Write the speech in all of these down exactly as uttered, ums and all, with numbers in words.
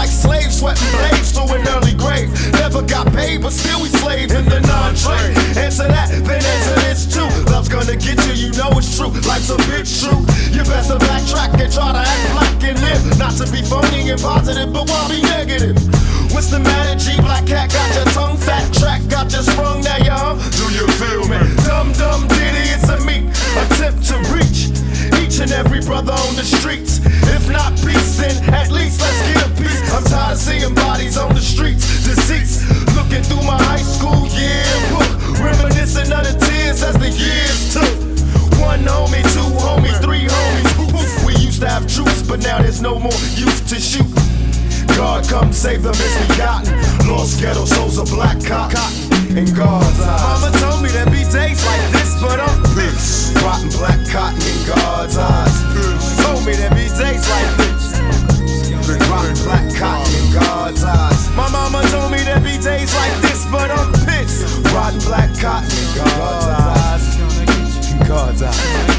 like slaves, sweating blades to an early grave. Never got paid, but still we slave in the non-trade. Answer that, then answer this too. Love's gonna get you, you know it's true. Life's a bitch true. You better backtrack and try to act black and live. Not to be phony and positive, but why be negative? What's the matter, G? Black cat got your tongue fat, track got you sprung, now you hum. Do you feel me? Dumb, dumb, ditty, it's a me. Attempt to reach each and every brother on the streets. If not peace, then at least let's get a piece. I'm tired of seeing bodies on the streets, deceased. Looking through my high school yearbook, reminiscing of the tears as the years took. One homie, two homie, three homies. We used to have troops, but now there's no more youth to shoot. God come save the misbegotten. Lost ghetto souls of black cotton in God's eyes. Mama told me there'd be days like this, but I'm pissed. Rotten black cotton in God's eyes. Told me there'd be days like this. Rotten black cotton in God's eyes. My mama told me there'd be days like this, but I'm pissed. Rotten black cotton in God's eyes. In God's eyes.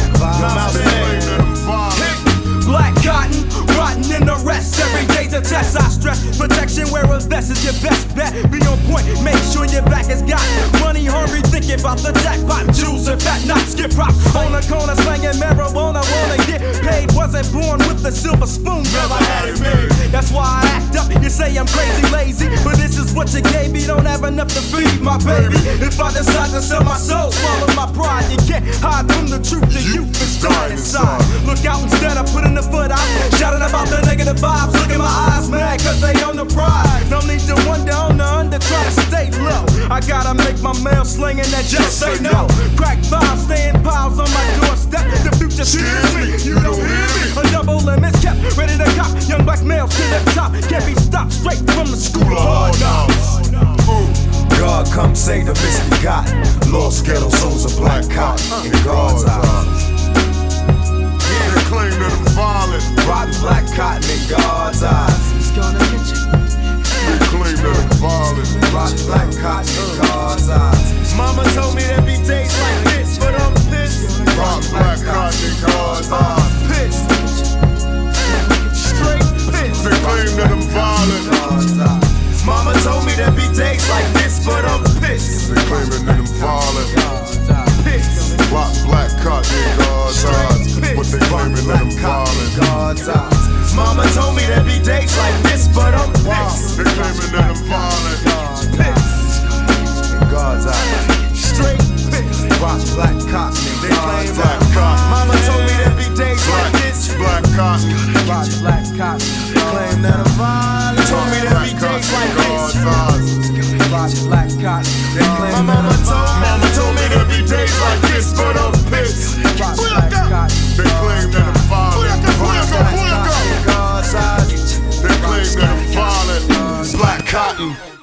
Black cotton, rotten in the rest. Every day's a test, I stress. Protection, wear a vest is your best bet. Be on point, make sure your back is got. Money hungry, thinking about the jackpot. Jewels and fat knots, skip prop. On the corner, slanging marijuana, wanna get paid. Wasn't born with a silver spoon, girl, I had it made. That's why I act up, you say I'm crazy, lazy. But this is what you gave me, don't have enough to feed my baby. If I decide to sell my soul, swallow my pride. You can't hide from the truth, the youth is dying inside. Look out instead of putting the foot out, shouting about the negative vibes. Look in my eyes, mad cause they on the pride. No need to wonder on the under, try to stay low. I gotta make my mail slinging that just say no. Crack vibes, staying piles on my doorstep. The future scares me, you don't hear me. A double limit kept, ready to cop. Young black males to the top, can't be stopped straight from the school of hard knocks. God come save the misbegotten. Lost ghetto souls of black cotton in God's eyes. They claim that I'm violent. Rotten black cotton in God's eyes. It's gonna hit you. They claim that I'm violent. Rotten black cotton in God's eyes. Mama told me there'd be days like this, but I'm pissed. Rock black cotton in God's eyes. Pissed. Straight pissed. They claim that I'm violent. Mama told me there'd be days like this, but I'm pissed. They claiming that I'm violent. Pissed. Rock black cotton in God's eyes. But they claiming that I'm violent. God's eyes. Mama told me there'd be days like this, but I'm pissed. They claiming that I'm violent. Pissed. In God's eyes. Straight pissed. Rock black cotton in God's Black eyes. cotton. Mama told me there'd be days like Black, this. black cotton. Rock black cotton. Claim that I'm violent. Told me there'd be days like this. Rock black cotton. My mama told, mama told me there'd be days like this, but I'm pissed. Rock black cotton. They claim that I'm violent. God's eyes. They claim that I'm violent. Black cotton.